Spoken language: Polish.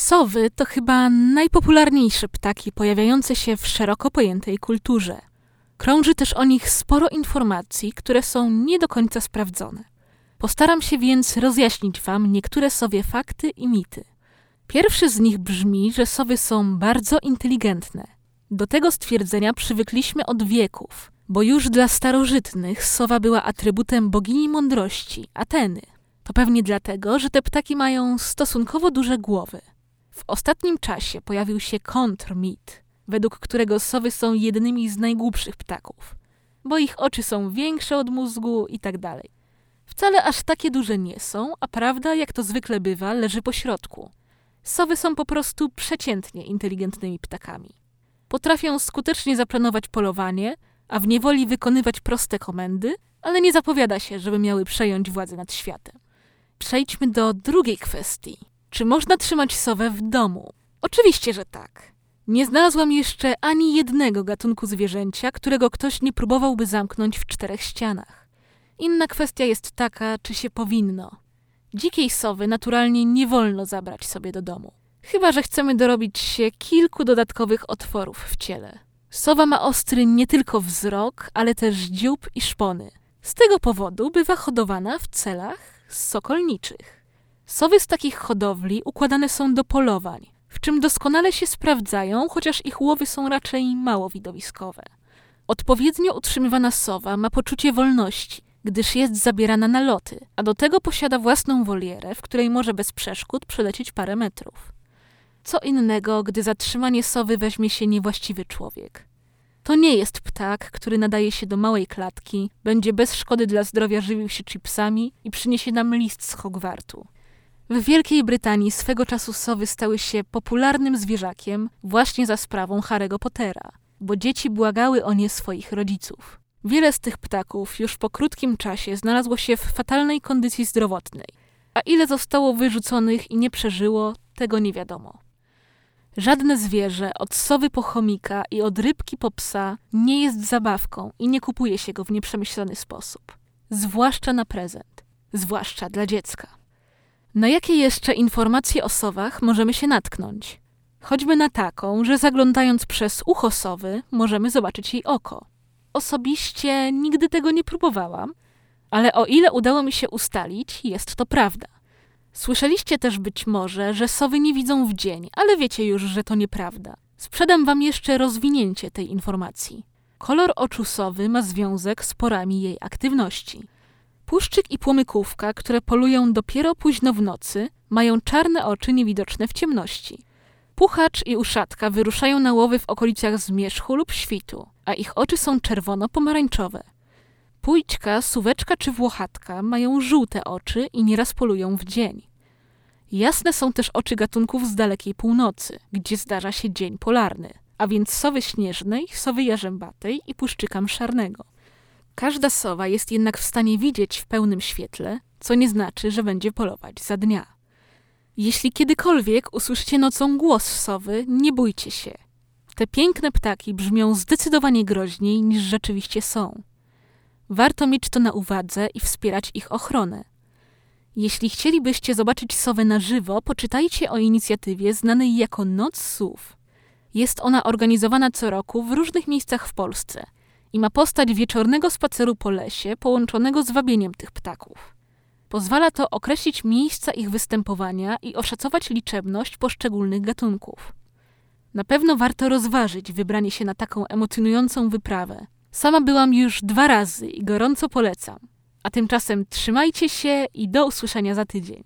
Sowy to chyba najpopularniejsze ptaki pojawiające się w szeroko pojętej kulturze. Krąży też o nich sporo informacji, które są nie do końca sprawdzone. Postaram się więc rozjaśnić Wam niektóre sowie fakty i mity. Pierwszy z nich brzmi, że sowy są bardzo inteligentne. Do tego stwierdzenia przywykliśmy od wieków, bo już dla starożytnych sowa była atrybutem bogini mądrości, Ateny. To pewnie dlatego, że te ptaki mają stosunkowo duże głowy. W ostatnim czasie pojawił się kontrmit, według którego sowy są jednymi z najgłupszych ptaków, bo ich oczy są większe od mózgu i tak dalej. Wcale aż takie duże nie są, a prawda, jak to zwykle bywa, leży po środku. Sowy są po prostu przeciętnie inteligentnymi ptakami. Potrafią skutecznie zaplanować polowanie, a w niewoli wykonywać proste komendy, ale nie zapowiada się, żeby miały przejąć władzę nad światem. Przejdźmy do drugiej kwestii. Czy można trzymać sowę w domu? Oczywiście, że tak. Nie znalazłam jeszcze ani jednego gatunku zwierzęcia, którego ktoś nie próbowałby zamknąć w 4 ścianach. Inna kwestia jest taka, czy się powinno. Dzikiej sowy naturalnie nie wolno zabrać sobie do domu. Chyba że chcemy dorobić się kilku dodatkowych otworów w ciele. Sowa ma ostry nie tylko wzrok, ale też dziób i szpony. Z tego powodu bywa hodowana w celach sokolniczych. Sowy z takich hodowli układane są do polowań, w czym doskonale się sprawdzają, chociaż ich łowy są raczej mało widowiskowe. Odpowiednio utrzymywana sowa ma poczucie wolności, gdyż jest zabierana na loty, a do tego posiada własną wolierę, w której może bez przeszkód przelecieć parę metrów. Co innego, gdy za trzymanie sowy weźmie się niewłaściwy człowiek. To nie jest ptak, który nadaje się do małej klatki, będzie bez szkody dla zdrowia żywił się chipsami i przyniesie nam list z Hogwartu. W Wielkiej Brytanii swego czasu sowy stały się popularnym zwierzakiem właśnie za sprawą Harry'ego Pottera, bo dzieci błagały o nie swoich rodziców. Wiele z tych ptaków już po krótkim czasie znalazło się w fatalnej kondycji zdrowotnej, a ile zostało wyrzuconych i nie przeżyło, tego nie wiadomo. Żadne zwierzę, od sowy po chomika i od rybki po psa, nie jest zabawką i nie kupuje się go w nieprzemyślany sposób. Zwłaszcza na prezent. Zwłaszcza dla dziecka. Na jakie jeszcze informacje o sowach możemy się natknąć? Choćby na taką, że zaglądając przez ucho sowy możemy zobaczyć jej oko. Osobiście nigdy tego nie próbowałam, ale o ile udało mi się ustalić, jest to prawda. Słyszeliście też być może, że sowy nie widzą w dzień, ale wiecie już, że to nieprawda. Sprzedam wam jeszcze rozwinięcie tej informacji. Kolor oczu sowy ma związek z porami jej aktywności. Puszczyk i płomykówka, które polują dopiero późno w nocy, mają czarne oczy niewidoczne w ciemności. Puchacz i uszatka wyruszają na łowy w okolicach zmierzchu lub świtu, a ich oczy są czerwono-pomarańczowe. Pójdźka, suweczka czy włochatka mają żółte oczy i nieraz polują w dzień. Jasne są też oczy gatunków z dalekiej północy, gdzie zdarza się dzień polarny, a więc sowy śnieżnej, sowy jarzębatej i puszczyka mszarnego. Każda sowa jest jednak w stanie widzieć w pełnym świetle, co nie znaczy, że będzie polować za dnia. Jeśli kiedykolwiek usłyszycie nocą głos sowy, nie bójcie się. Te piękne ptaki brzmią zdecydowanie groźniej niż rzeczywiście są. Warto mieć to na uwadze i wspierać ich ochronę. Jeśli chcielibyście zobaczyć sowę na żywo, poczytajcie o inicjatywie znanej jako Noc Sów. Jest ona organizowana co roku w różnych miejscach w Polsce i ma postać wieczornego spaceru po lesie połączonego z wabieniem tych ptaków. Pozwala to określić miejsca ich występowania i oszacować liczebność poszczególnych gatunków. Na pewno warto rozważyć wybranie się na taką emocjonującą wyprawę. Sama byłam już 2 razy i gorąco polecam. A tymczasem trzymajcie się i do usłyszenia za tydzień.